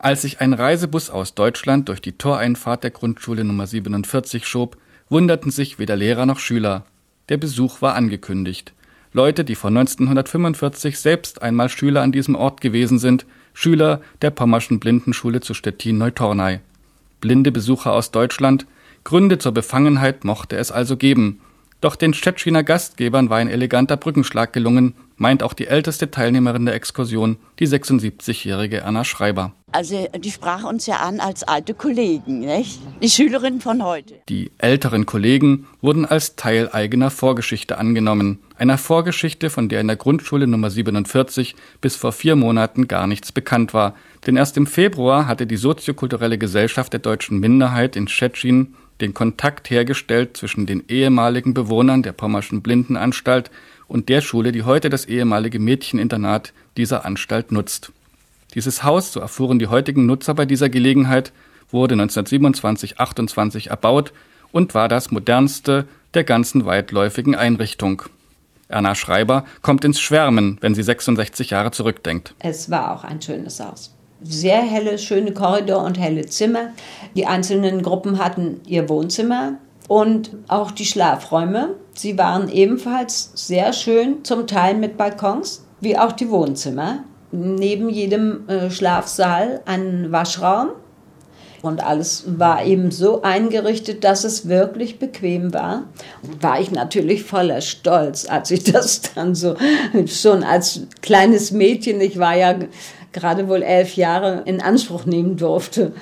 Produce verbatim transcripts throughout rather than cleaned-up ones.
Als sich ein Reisebus aus Deutschland durch die Toreinfahrt der Grundschule Nummer siebenundvierzig schob, wunderten sich weder Lehrer noch Schüler. Der Besuch war angekündigt. Leute, die von neunzehnhundertfünfundvierzig selbst einmal Schüler an diesem Ort gewesen sind, Schüler der Pommerschen Blindenschule zu Stettin-Neutornay. Blinde Besucher aus Deutschland, Gründe zur Befangenheit mochte es also geben. Doch den Szczeciner Gastgebern war ein eleganter Brückenschlag gelungen, meint auch die älteste Teilnehmerin der Exkursion, die sechsundsiebzigjährige Erna Schreiber. Also die sprach uns ja an als alte Kollegen, nicht? Die Schülerin von heute. Die älteren Kollegen wurden als Teil eigener Vorgeschichte angenommen. Einer Vorgeschichte, von der in der Grundschule Nummer siebenundvierzig bis vor vier Monaten gar nichts bekannt war. Denn erst im Februar hatte die soziokulturelle Gesellschaft der deutschen Minderheit in Szczecin den Kontakt hergestellt zwischen den ehemaligen Bewohnern der Pommerschen Blindenanstalt und der Schule, die heute das ehemalige Mädcheninternat dieser Anstalt nutzt. Dieses Haus, so erfuhren die heutigen Nutzer bei dieser Gelegenheit, wurde neunzehnhundertsiebenundzwanzig achtundzwanzig erbaut und war das modernste der ganzen weitläufigen Einrichtung. Erna Schreiber kommt ins Schwärmen, wenn sie sechsundsechzig Jahre zurückdenkt. Es war auch ein schönes Haus. Sehr helle, schöne Korridor und helle Zimmer. Die einzelnen Gruppen hatten ihr Wohnzimmer und auch die Schlafräume. Sie waren ebenfalls sehr schön, zum Teil mit Balkons, wie auch die Wohnzimmer. Neben jedem äh, Schlafsaal ein Waschraum. Und alles war eben so eingerichtet, dass es wirklich bequem war. War ich natürlich voller Stolz, als ich das dann so schon als kleines Mädchen, ich war ja gerade wohl elf Jahre, in Anspruch nehmen durfte.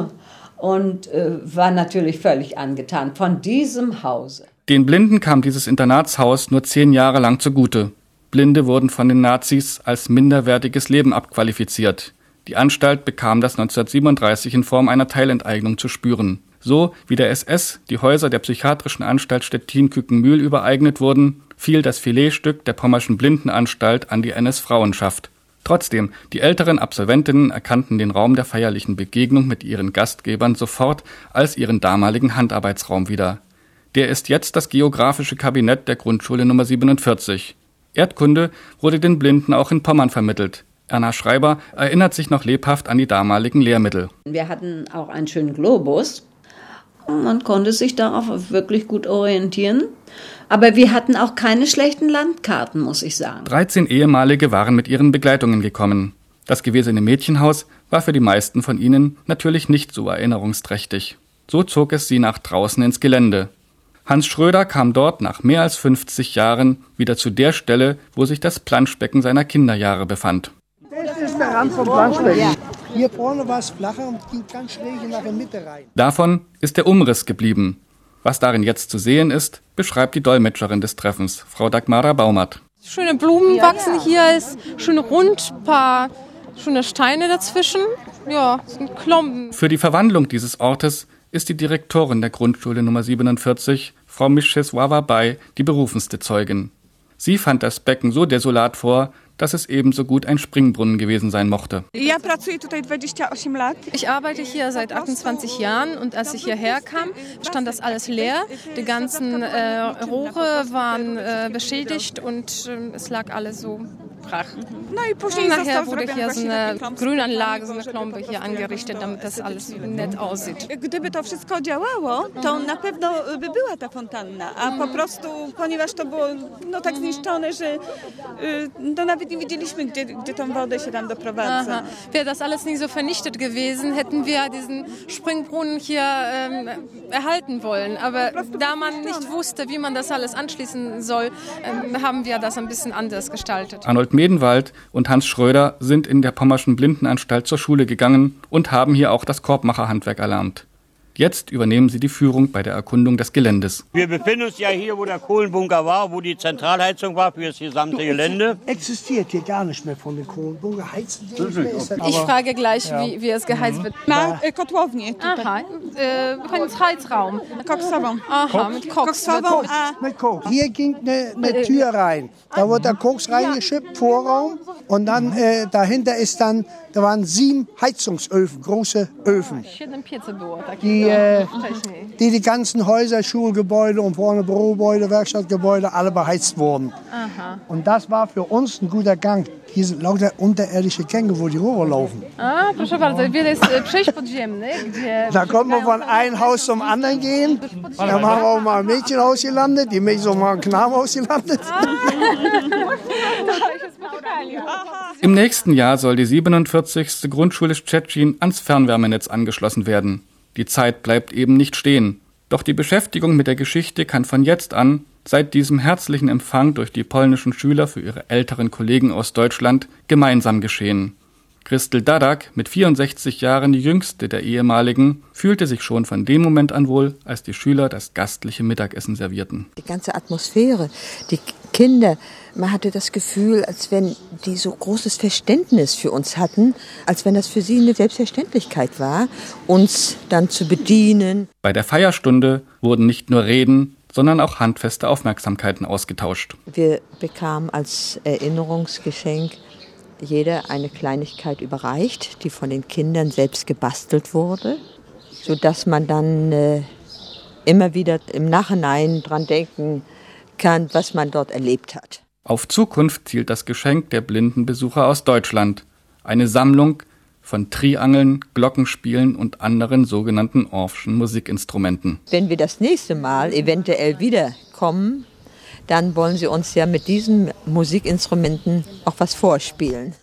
Und äh, war natürlich völlig angetan von diesem Hause. Den Blinden kam dieses Internatshaus nur zehn Jahre lang zugute. Blinde wurden von den Nazis als minderwertiges Leben abqualifiziert. Die Anstalt bekam das neunzehnhundertsiebenunddreißig in Form einer Teilenteignung zu spüren. So wie der S S die Häuser der psychiatrischen Anstalt Stettin-Kückenmühl übereignet wurden, fiel das Filetstück der Pommerschen Blindenanstalt an die N S-Frauenschaft. Trotzdem, die älteren Absolventinnen erkannten den Raum der feierlichen Begegnung mit ihren Gastgebern sofort als ihren damaligen Handarbeitsraum wieder. Der ist jetzt das geografische Kabinett der Grundschule Nummer siebenundvierzig. Erdkunde wurde den Blinden auch in Pommern vermittelt. Erna Schreiber erinnert sich noch lebhaft an die damaligen Lehrmittel. Wir hatten auch einen schönen Globus. Man konnte sich darauf wirklich gut orientieren. Aber wir hatten auch keine schlechten Landkarten, muss ich sagen. dreizehn Ehemalige waren mit ihren Begleitungen gekommen. Das gewesene Mädchenhaus war für die meisten von ihnen natürlich nicht so erinnerungsträchtig. So zog es sie nach draußen ins Gelände. Hans Schröder kam dort nach mehr als fünfzig Jahren wieder zu der Stelle, wo sich das Planschbecken seiner Kinderjahre befand. Das ist der Rand vom Planschbecken. Hier vorne war es flacher und ging ganz schräg nach der Mitte rein. Davon ist der Umriss geblieben. Was darin jetzt zu sehen ist, beschreibt die Dolmetscherin des Treffens, Frau Dagmara Baumert. Schöne Blumen wachsen hier, ist schön rund, ein paar schöne Steine dazwischen. Ja, sind Klomben. Für die Verwandlung dieses Ortes ist die Direktorin der Grundschule Nummer siebenundvierzig, Frau Mischesława-Bay, die berufenste Zeugin. Sie fand das Becken so desolat vor, dass es ebenso gut ein Springbrunnen gewesen sein mochte. Ich arbeite hier seit achtundzwanzig Jahren und als ich hierher kam, stand das alles leer. Die ganzen äh, Rohre waren äh, beschädigt und äh, es lag alles so brach. Und nachher wurde hier so eine Grünanlage, so eine Klombe hier angerichtet, damit das alles nett aussieht. Gdyby to wszystko działało, to na pewno by była ta fontanna, a po prostu, ponieważ to było no, tak zniszczone, że to nawet nie wiedzieliśmy, gdzie, gdzie tą wodę się tam doprowadza. Aha. Wäre das alles nicht so vernichtet gewesen, hätten wir diesen Springbrunnen hier ähm, erhalten wollen. Aber da man nicht wusste, wie man das alles anschließen soll, ähm, haben wir das ein bisschen anders gestaltet. Arnold Medenwald und Hans Schröder sind in der Pommerschen Blindenanstalt zur Schule gegangen und haben hier auch das Korbmacherhandwerk erlernt. Jetzt übernehmen sie die Führung bei der Erkundung des Geländes. Wir befinden uns ja hier, wo der Kohlenbunker war, wo die Zentralheizung war für das gesamte du, Gelände. Existiert hier gar nicht mehr von den Kohlenbunker. Heizen die nicht mehr? Ich frage gleich, ja. wie, wie es geheizt mhm. wird. Na, Kotłownie. Aha, äh, ein Heizraum. Koksową. Aha, mit Koks. Koks. Mit Koks. Hier ging eine, eine Tür rein. Da wurde der Koks reingeschippt, Vorraum. Und dann äh, dahinter ist dann, da waren sieben Heizungsöfen, große Öfen. Die die, äh, die die ganzen Häuser, Schulgebäude und vorne Bürogebäude, Werkstattgebäude, alle beheizt wurden. Aha. Und das war für uns ein guter Gang. Hier sind lauter unterirdische Gänge, wo die Rohre laufen. A, proszę bardzo, wiele jest przejść podziemnych, gdzie... Da konnten wir von einem Haus zum anderen gehen. Da haben wir auch mal ein Mädchenhaus gelandet, die Mädchen sind mal ein Knabenhaus gelandet. Im nächsten Jahr soll die siebenundvierzigste Grundschule Szczecin ans Fernwärmenetz angeschlossen werden. Die Zeit bleibt eben nicht stehen. Doch die Beschäftigung mit der Geschichte kann von jetzt an, seit diesem herzlichen Empfang durch die polnischen Schüler für ihre älteren Kollegen aus Deutschland, gemeinsam geschehen. Christel Dadak, mit vierundsechzig Jahren die jüngste der ehemaligen, fühlte sich schon von dem Moment an wohl, als die Schüler das gastliche Mittagessen servierten. Die ganze Atmosphäre, die Kinder, man hatte das Gefühl, als wenn die so großes Verständnis für uns hatten, als wenn das für sie eine Selbstverständlichkeit war, uns dann zu bedienen. Bei der Feierstunde wurden nicht nur Reden, sondern auch handfeste Aufmerksamkeiten ausgetauscht. Wir bekamen als Erinnerungsgeschenk jeder eine Kleinigkeit überreicht, die von den Kindern selbst gebastelt wurde, sodass man dann äh, immer wieder im Nachhinein dran denken kann, was man dort erlebt hat. Auf Zukunft zielt das Geschenk der blinden Besucher aus Deutschland. Eine Sammlung von Triangeln, Glockenspielen und anderen sogenannten Orffschen Musikinstrumenten. Wenn wir das nächste Mal eventuell wiederkommen, dann wollen sie uns ja mit diesen Musikinstrumenten auch was vorspielen.